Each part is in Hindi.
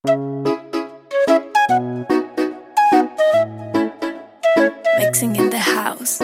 Mixing in the house.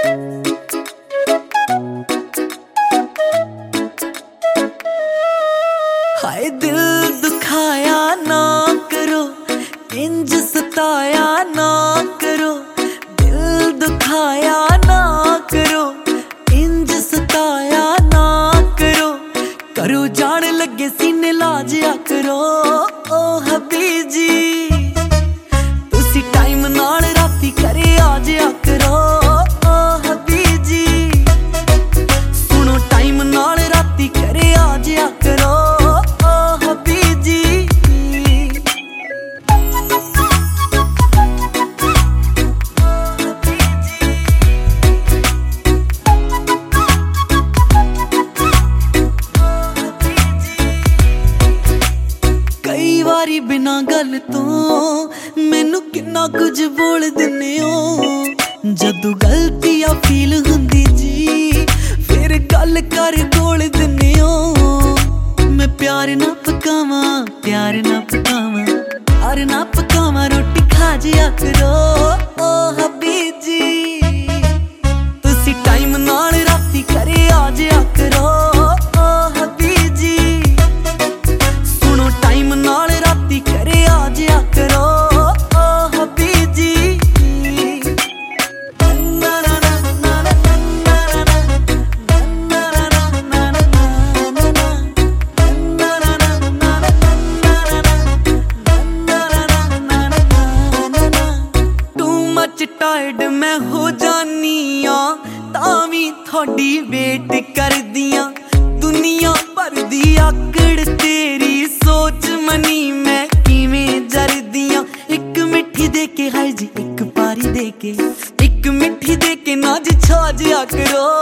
हाय दिल दुखाया ना करो, इंज सताया ना करो। दिल दुखाया ना करो, इंज सताया ना करो। करो जान लगे सीने लाजिया करो। ओ हबीजी तुसी टाइम नाल राती करे आजिया करो। ओ हबीजी सुनो टाइम नाल राती करे आजिया करो। कई वारी बिना गल तो मैनू किन्ना कुछ बोल दिन्ने हो। जदों गलतियां फील हुंदी जी फिर गल कर बोल दिन्ने हो। मैं प्यार ना पकावां, प्यार ना पकावां, प्यार ना पकावां, रोटी खा जिया करो। ओ हबीजी तुसी टाइम नाल राती करे आ जिया करो। ओ हबीजी सुनो टाइम नाल राती करे आ जिया करो। ओ हबीजी टू मच टायर्ड मैं हो जानी आ, तावी थोड़ी वेट कर दियां। दुनिया भर दी आकड़ तेरी सोच मनी मैं किवें जरदियां। एक मिठी दे के हाय जी, एक पारी दे के, एक मिठी दे के नाज छा जिया करो।